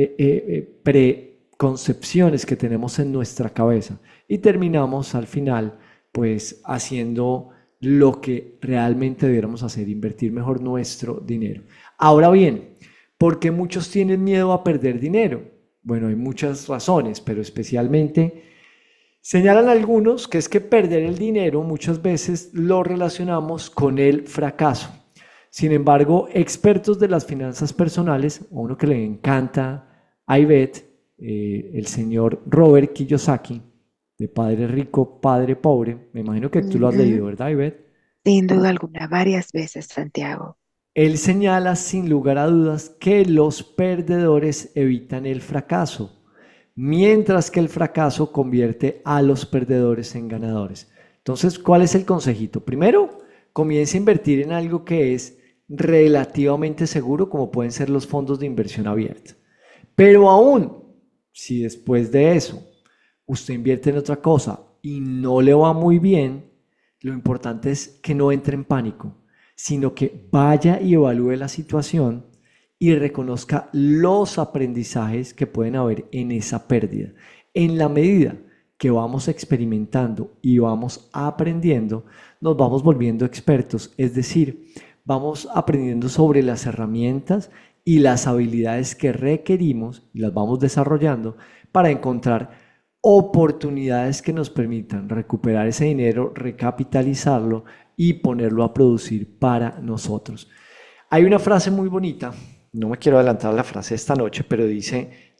preconcepciones que tenemos en nuestra cabeza y terminamos al final pues haciendo lo que realmente debiéramos hacer, invertir mejor nuestro dinero. Ahora bien, ¿por qué muchos tienen miedo a perder dinero? Bueno, hay muchas razones, pero especialmente señalan algunos que es que perder el dinero muchas veces lo relacionamos con el fracaso. Sin embargo, expertos de las finanzas personales, a uno que le encanta a Ivette, el señor Robert Kiyosaki, de Padre Rico, Padre Pobre, me imagino que tú lo has leído, ¿verdad, Ivette? Sin duda alguna, varias veces, Santiago. Él señala sin lugar a dudas que los perdedores evitan el fracaso, mientras que el fracaso convierte a los perdedores en ganadores. Entonces, ¿cuál es el consejito? Primero, comience a invertir en algo que es relativamente seguro, como pueden ser los fondos de inversión abierta. Pero aún, si después de eso usted invierte en otra cosa y no le va muy bien, lo importante es que no entre en pánico, sino que vaya y evalúe la situación y reconozca los aprendizajes que pueden haber en esa pérdida. En la medida que vamos experimentando y vamos aprendiendo, nos vamos volviendo expertos, es decir, vamos aprendiendo sobre las herramientas y las habilidades que requerimos y las vamos desarrollando para encontrar oportunidades que nos permitan recuperar ese dinero, recapitalizarlo y ponerlo a producir para nosotros. Hay una frase muy bonita, no me quiero adelantar a la frase esta noche, pero dice: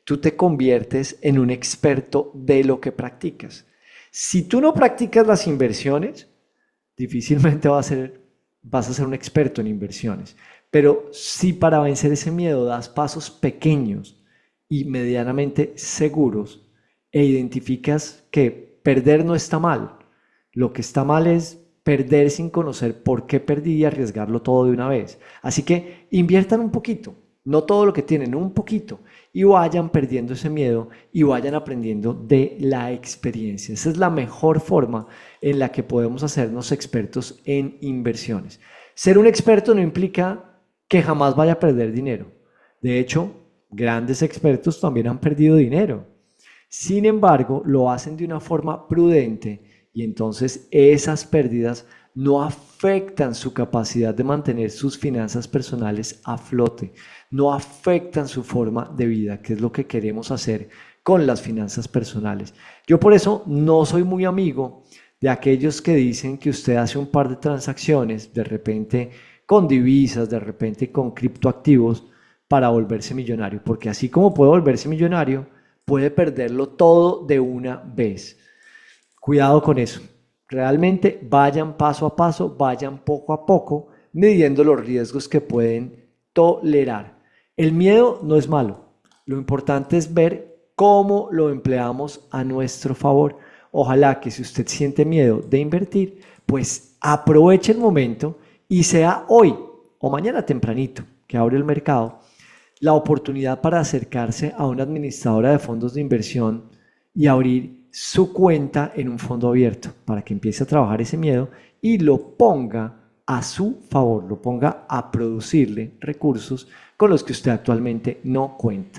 tú te conviertes en un experto de lo que practicas. Si tú no practicas las inversiones, difícilmente vas a ser un experto en inversiones. Pero si para vencer ese miedo das pasos pequeños y medianamente seguros e identificas que perder no está mal, lo que está mal es perder sin conocer por qué perdí y arriesgarlo todo de una vez. Así que inviertan un poquito, no todo lo que tienen, un poquito, y vayan perdiendo ese miedo y vayan aprendiendo de la experiencia. Esa es la mejor forma en la que podemos hacernos expertos en inversiones. Ser un experto no implica que jamás vaya a perder dinero. De hecho, grandes expertos también han perdido dinero. Sin embargo, lo hacen de una forma prudente y entonces esas pérdidas no afectan su capacidad de mantener sus finanzas personales a flote, no afectan su forma de vida, que es lo que queremos hacer con las finanzas personales. Yo por eso no soy muy amigo de aquellos que dicen que usted hace un par de transacciones, de repente con divisas, de repente con criptoactivos, para volverse millonario, porque así como puede volverse millonario, puede perderlo todo de una vez. Cuidado con eso. Realmente vayan paso a paso, vayan poco a poco, midiendo los riesgos que pueden tolerar. El miedo no es malo. Lo importante es ver cómo lo empleamos a nuestro favor. Ojalá que si usted siente miedo de invertir, pues aproveche el momento y sea hoy o mañana tempranito que abre el mercado la oportunidad para acercarse a una administradora de fondos de inversión y abrir su cuenta en un fondo abierto para que empiece a trabajar ese miedo y lo ponga a su favor, lo ponga a producirle recursos con los que usted actualmente no cuenta.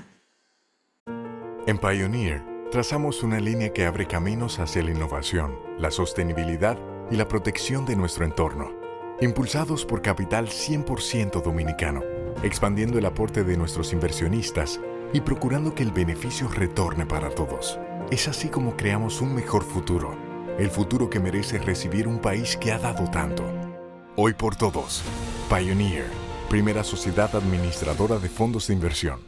En Pioneer, trazamos una línea que abre caminos hacia la innovación, la sostenibilidad y la protección de nuestro entorno, impulsados por capital 100% dominicano, expandiendo el aporte de nuestros inversionistas y procurando que el beneficio retorne para todos. Es así como creamos un mejor futuro, el futuro que merece recibir un país que ha dado tanto. Hoy por todos, Pioneer, primera sociedad administradora de fondos de inversión.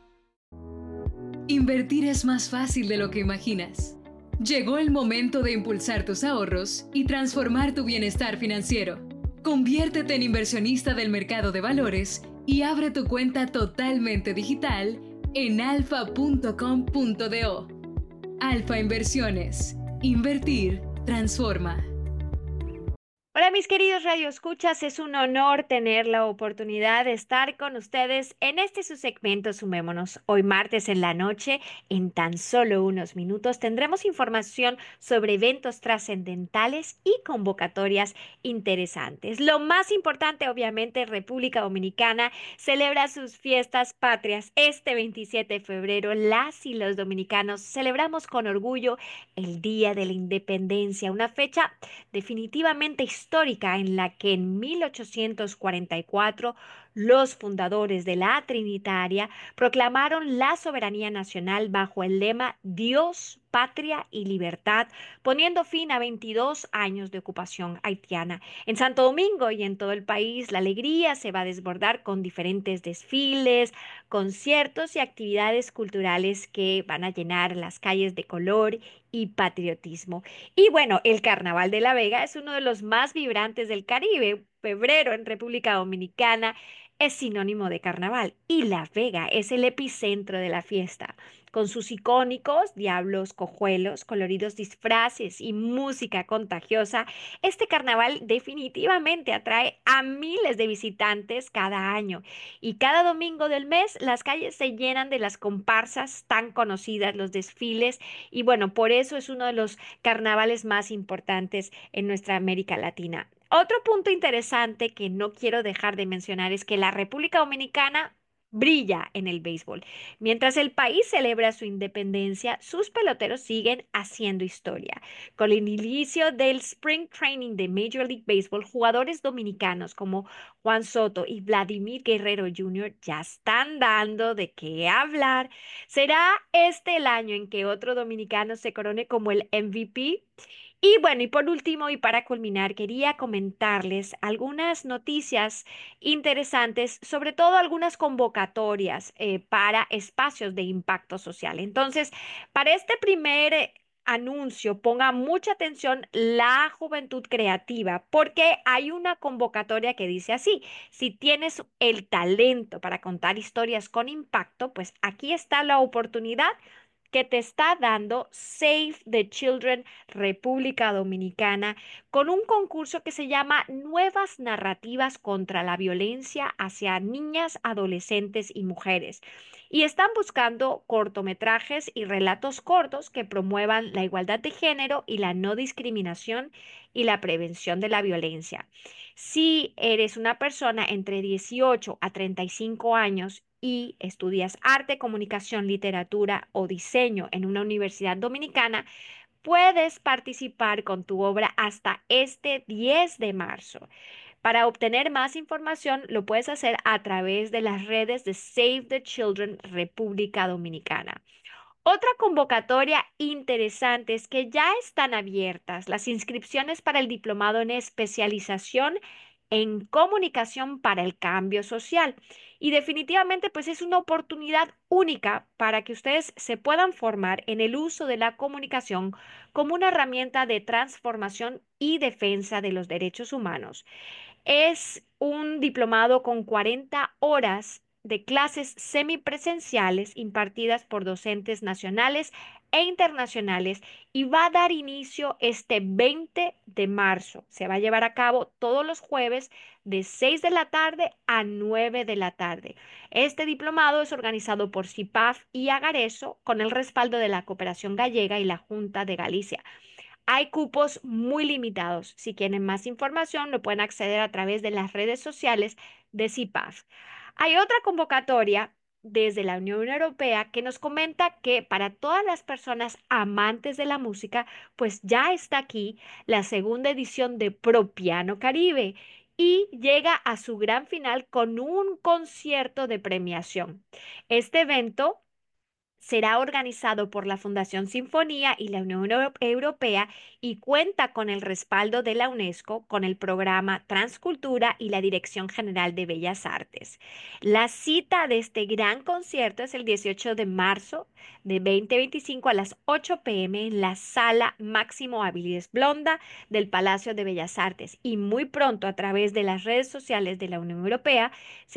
Invertir es más fácil de lo que imaginas. Llegó el momento de impulsar tus ahorros y transformar tu bienestar financiero. Conviértete en inversionista del mercado de valores y abre tu cuenta totalmente digital en alfa.com.do. Alfa Inversiones. Invertir transforma. Hola mis queridos radioescuchas, es un honor tener la oportunidad de estar con ustedes en este su segmento Sumémonos. Hoy martes en la noche, en tan solo unos minutos, tendremos información sobre eventos trascendentales y convocatorias interesantes. Lo más importante, obviamente, República Dominicana celebra sus fiestas patrias. Este 27 de febrero, las y los dominicanos celebramos con orgullo el Día de la Independencia, una fecha definitivamente histórica en la que en 1844 los fundadores de la Trinitaria proclamaron la soberanía nacional bajo el lema Dios, Patria y Libertad, poniendo fin a 22 años de ocupación haitiana. En Santo Domingo y en todo el país, la alegría se va a desbordar con diferentes desfiles, conciertos y actividades culturales que van a llenar las calles de color y patriotismo. Y bueno, el Carnaval de La Vega es uno de los más vibrantes del Caribe. Febrero en República Dominicana es sinónimo de carnaval y La Vega es el epicentro de la fiesta. Con sus icónicos diablos, cojuelos, coloridos disfraces y música contagiosa, este carnaval definitivamente atrae a miles de visitantes cada año. Y cada domingo del mes las calles se llenan de las comparsas tan conocidas, los desfiles, y bueno, por eso es uno de los carnavales más importantes en nuestra América Latina. Otro punto interesante que no quiero dejar de mencionar es que la República Dominicana brilla en el béisbol. Mientras el país celebra su independencia, sus peloteros siguen haciendo historia. Con el inicio del Spring Training de Major League Baseball, jugadores dominicanos como Juan Soto y Vladimir Guerrero Jr. ya están dando de qué hablar. ¿Será este el año en que otro dominicano se corone como el MVP? Y bueno, y por último, y para culminar, quería comentarles algunas noticias interesantes, sobre todo algunas convocatorias para espacios de impacto social. Entonces, para este primer anuncio, ponga mucha atención la juventud creativa, porque hay una convocatoria que dice así: si tienes el talento para contar historias con impacto, pues aquí está la oportunidad que te está dando Save the Children República Dominicana con un concurso que se llama Nuevas Narrativas contra la Violencia hacia Niñas, Adolescentes y Mujeres. Y están buscando cortometrajes y relatos cortos que promuevan la igualdad de género y la no discriminación y la prevención de la violencia. Si eres una persona entre 18 a 35 años y estudias arte, comunicación, literatura o diseño en una universidad dominicana, puedes participar con tu obra hasta este 10 de marzo. Para obtener más información, lo puedes hacer a través de las redes de Save the Children República Dominicana. Otra convocatoria interesante es que ya están abiertas las inscripciones para el diplomado en especialización en comunicación para el cambio social. Y definitivamente pues es una oportunidad única para que ustedes se puedan formar en el uso de la comunicación como una herramienta de transformación y defensa de los derechos humanos. Es un diplomado con 40 horas de clases semipresenciales impartidas por docentes nacionales e internacionales y va a dar inicio este 20 de marzo. Se va a llevar a cabo todos los jueves de 6 de la tarde a 9 de la tarde. Este diplomado es organizado por CIPAF y Agareso con el respaldo de la Cooperación Gallega y la Junta de Galicia. Hay cupos muy limitados. Si quieren más información, lo pueden acceder a través de las redes sociales de CIPAF. Hay otra convocatoria desde la Unión Europea que nos comenta que para todas las personas amantes de la música, pues ya está aquí la segunda edición de Pro Piano Caribe y llega a su gran final con un concierto de premiación. Este evento será organizado por la Fundación Sinfonía y la Unión Europea y cuenta con el respaldo de la UNESCO, con el programa Transcultura y la Dirección General de Bellas Artes. La cita de este gran concierto es el 18 de marzo de 2025 a las 8 p.m. en la Sala Máximo Avilés Blonda del Palacio de Bellas Artes. Y muy pronto, a través de las redes sociales de la Unión Europea,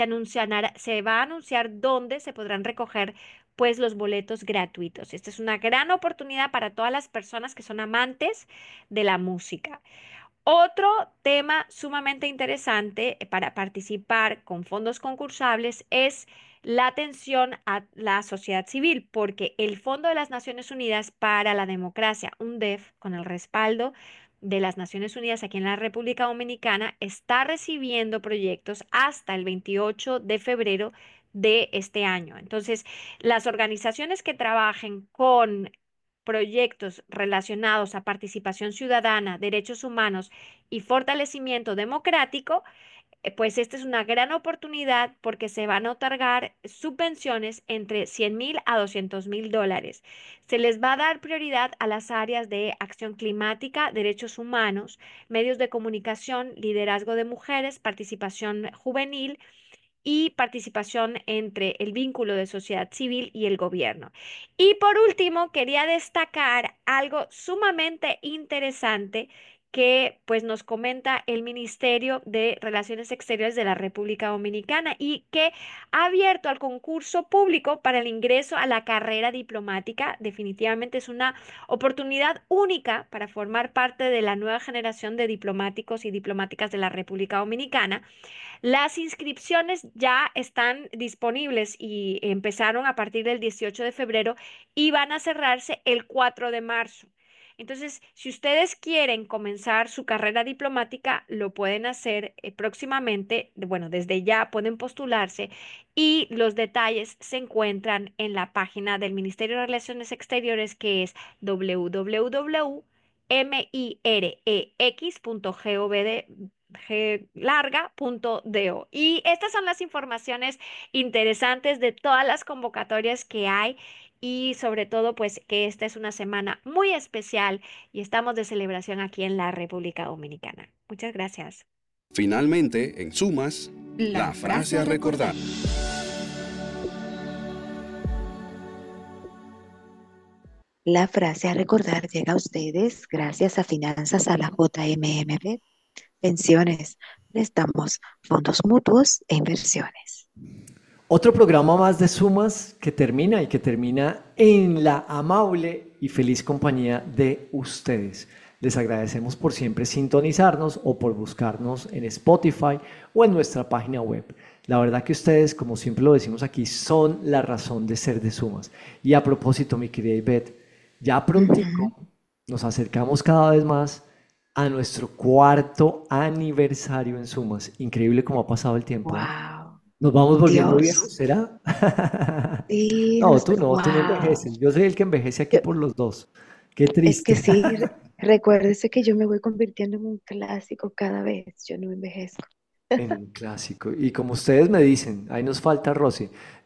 se va a anunciar dónde se podrán recoger pues los boletos gratuitos. Esta es una gran oportunidad para todas las personas que son amantes de la música. Otro tema sumamente interesante para participar con fondos concursables es la atención a la sociedad civil, porque el Fondo de las Naciones Unidas para la Democracia, UNDEF, con el respaldo de las Naciones Unidas aquí en la República Dominicana, está recibiendo proyectos hasta el 28 de febrero de este año. Entonces, las organizaciones que trabajen con proyectos relacionados a participación ciudadana, derechos humanos y fortalecimiento democrático, pues esta es una gran oportunidad porque se van a otorgar subvenciones entre 100,000 a 200,000 dólares. Se les va a dar prioridad a las áreas de acción climática, derechos humanos, medios de comunicación, liderazgo de mujeres, participación juvenil y participación entre el vínculo de sociedad civil y el gobierno. Y por último, quería destacar algo sumamente interesante que pues nos comenta el Ministerio de Relaciones Exteriores de la República Dominicana y que ha abierto al concurso público para el ingreso a la carrera diplomática. Definitivamente es una oportunidad única para formar parte de la nueva generación de diplomáticos y diplomáticas de la República Dominicana. Las inscripciones ya están disponibles y empezaron a partir del 18 de febrero y van a cerrarse el 4 de marzo. Entonces, si ustedes quieren comenzar su carrera diplomática, lo pueden hacer próximamente. Bueno, desde ya pueden postularse y los detalles se encuentran en la página del Ministerio de Relaciones Exteriores, que es www.mirex.gov.do. Y estas son las informaciones interesantes de todas las convocatorias que hay y sobre todo pues que esta es una semana muy especial y estamos de celebración aquí en la República Dominicana. Muchas gracias. Finalmente, en sumas, la frase a recordar. La frase a recordar llega a ustedes gracias a Finanzas a la JMMB, Pensiones, Préstamos, Fondos Mutuos e Inversiones. Otro programa más de sumas que termina en la amable y feliz compañía de ustedes. Les agradecemos por siempre sintonizarnos o por buscarnos en Spotify o en nuestra página web. La verdad que ustedes, como siempre lo decimos aquí, son la razón de ser de Sumas. Y a propósito, mi querida Ivette, ya prontico nos acercamos cada vez más a nuestro 4º aniversario en Sumas. Increíble cómo ha pasado el tiempo. Wow. Nos vamos volviendo Dios. viejos, ¿será? Sí, No, tú no wow. envejeces. Yo soy el que envejece aquí por los dos. Qué triste. Es que sí, recuérdese que yo me voy convirtiendo en un clásico cada vez, yo no envejezco. En un clásico. Y como ustedes me dicen, ahí nos falta Rosy,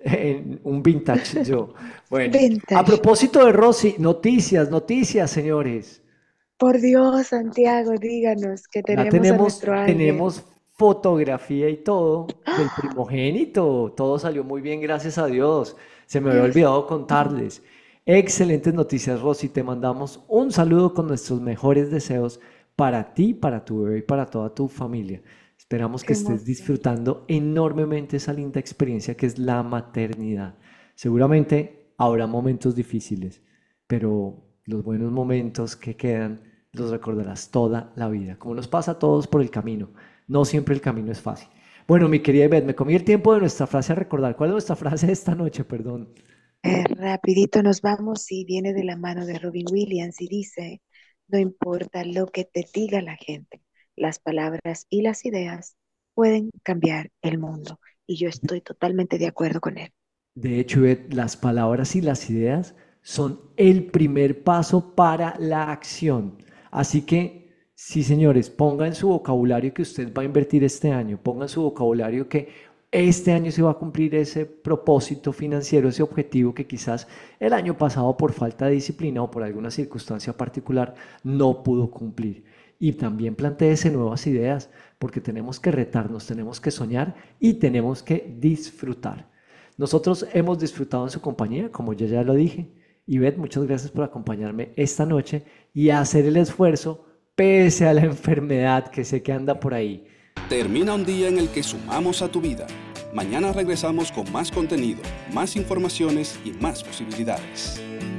en un vintage yo. Bueno, Vintage. a propósito de Rosy, noticias, señores. Por Dios, Santiago, díganos que Ya tenemos a nuestro ángel. tenemos fotografía y todo del primogénito. Todo salió muy bien, gracias a Dios. Se me había olvidado contarles. Excelentes noticias, Rosy. Te mandamos un saludo con nuestros mejores deseos para ti, para tu bebé y para toda tu familia. Esperamos que estés disfrutando enormemente esa linda experiencia que es la maternidad. Seguramente habrá momentos difíciles, pero los buenos momentos que quedan los recordarás toda la vida, como nos pasa a todos por el camino. No siempre el camino es fácil. Bueno, mi querida Ivette, me comí el tiempo de nuestra frase a recordar. ¿Cuál es nuestra frase de esta noche? Perdón. Rapidito nos vamos y viene de la mano de Robin Williams y dice, no importa lo que te diga la gente, las palabras y las ideas pueden cambiar el mundo. Y yo estoy totalmente de acuerdo con él. De hecho, Ivette, las palabras y las ideas son el primer paso para la acción. Así que, sí, señores, ponga en su vocabulario que usted va a invertir este año, ponga en su vocabulario que este año se va a cumplir ese propósito financiero, ese objetivo que quizás el año pasado por falta de disciplina o por alguna circunstancia particular no pudo cumplir. Y también plantéese nuevas ideas, porque tenemos que retarnos, tenemos que soñar y tenemos que disfrutar. Nosotros hemos disfrutado en su compañía, como yo ya lo dije. Ivette, muchas gracias por acompañarme esta noche y hacer el esfuerzo pese a la enfermedad que sé que anda por ahí. Termina un día en el que sumamos a tu vida. Mañana regresamos con más contenido, más informaciones y más posibilidades.